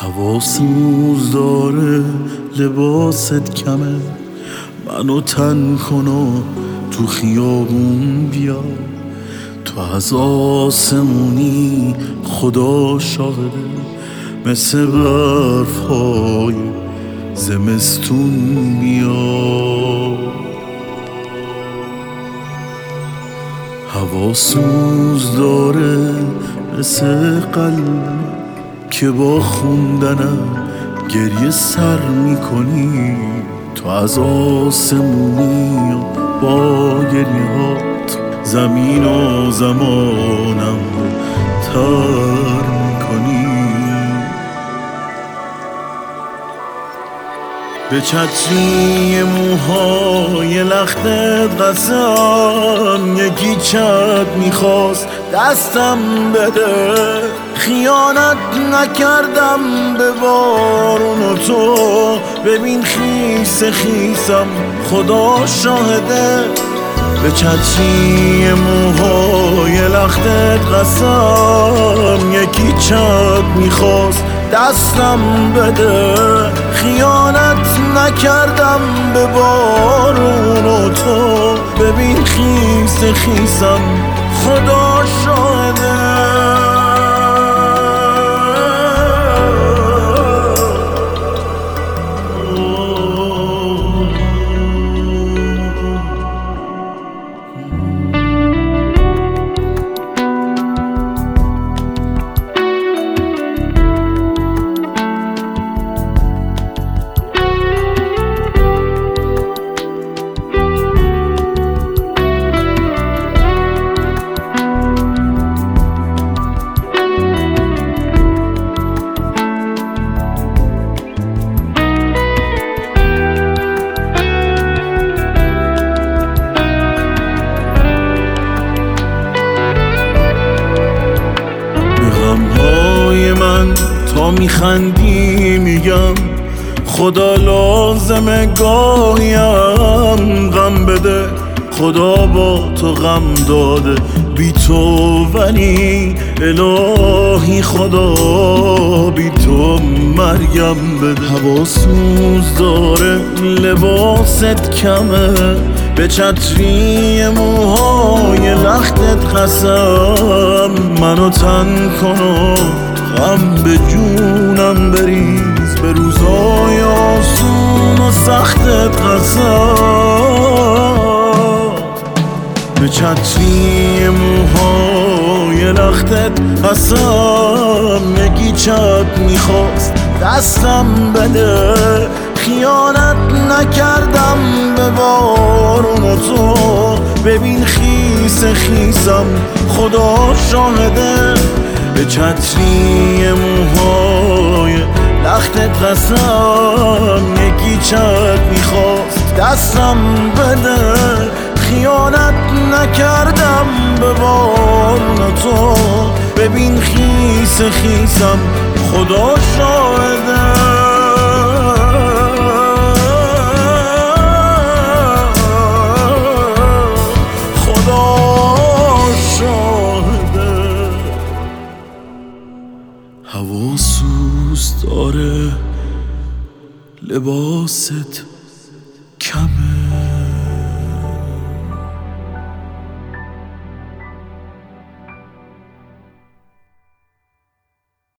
هوا سوز داره، لباست کمه، منو تن کن و تو خیابون بیا. تو از آسمونی خدا شاهده، مثل برف‌های زمستون بیا. هوا سوز داره مثل قلب که با خوندنم گریه سر میکنی. تو از آسمونی و با گریهات زمین و زمانم تر میکنی. به چتری موهای لختت قسم، یکی چت میخواست دستم بده. خیانت نکردم به بارون و تو ببین خیس خیسم خدا شاهده. به چتری موهای لختت قسم، یکی چت میخواست دستم بده. خیانت نکردم به بارون و تو ببین خیس خیسم خدا شاهده. من تا میخندی میگم خدا لازمه گاهیم غم بده. خدا با تو غم داده بی تو، ولی الهی خدا بی تو مرگم بده. هوا سوز داره لباست کمه، به چتری موهای لختت قسم. منو تن کن و غم به جونم بریز، به روزای آسون و سختت قسم. به چتری موهای لختت قسم، یکی چت میخواست دستم بده. خیانت نکردم به بارون و تو ببین خیس خیسم خدا شاهده. به چتری موهای لختت قسم، یکی چت میخواست دستم بده. خیانت نکردم به بارون تو ببین خیس خیسم خدا شاهده. هوا سوز داره لباست